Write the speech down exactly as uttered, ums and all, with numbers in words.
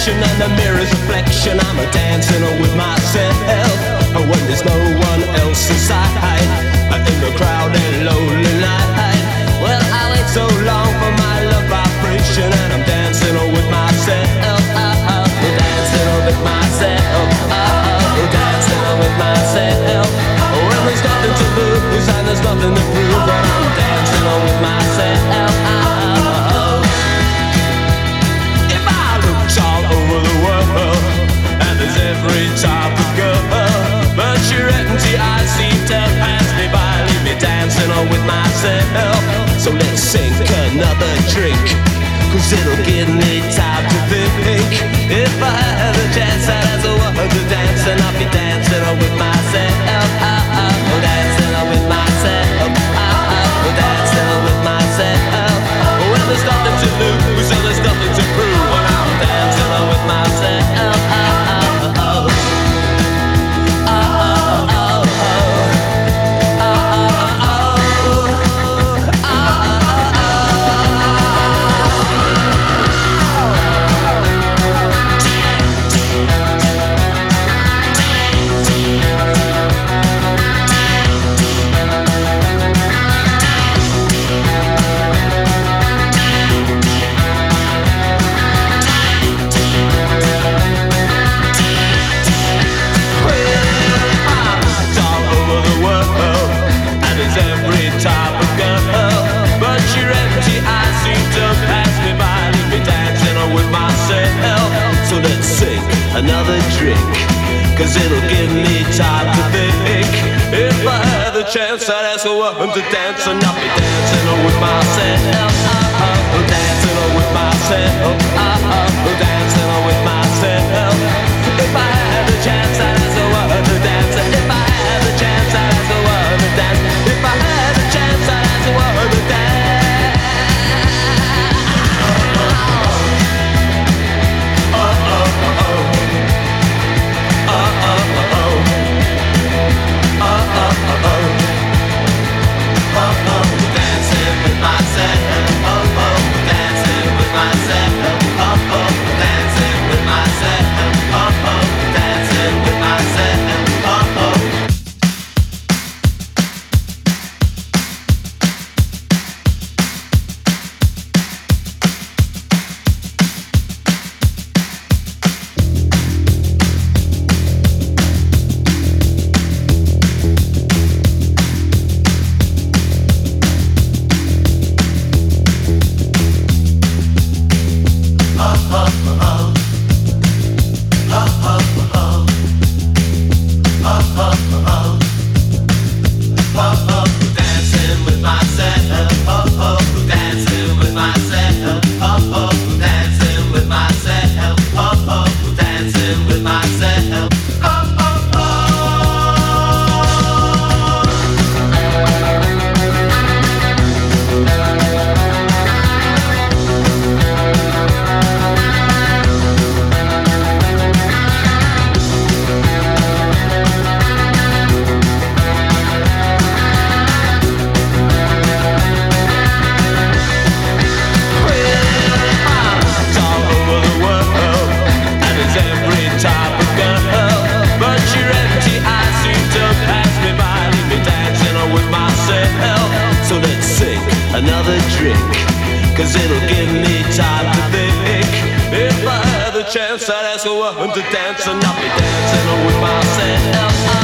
connection and the mirror's reflection. I'm a dancing with myself when there's no one else inside, in the crowded lonely night. Well, I wait so long for my love vibration, and I'm dancing with myself. Dancing with myself. Dancing with myself. When there's nothing to lose and there's nothing to prove, but I'm dancing with myself. If I looked all over the world, and there's every type of girl, but your empty eyes seem to pass me by, leave me dancing with myself. So let's sink another drink, cause it'll give me time to think. If I had a chance, I'd ask a woman to dance, and I'll be dancing with myself. Dancing with myself. Dancing with myself. When there's nothing to lose and there's nothing to prove, when I'm dancing with myself. Another drink, cause it'll give me time to think. If I had the chance, I'd ask a woman to dance, and I'll be dancing with myself. Dancing with myself. Dancing with myself. If I had the chance, I'd ask a woman to dance. If I had the chance, I'd ask a woman to dance. If I had the chance, I'd ask a woman to dance. Another drink, cause it'll give me time to think. If I had the chance, I'd ask a woman to dance, and I'll be dancing with myself.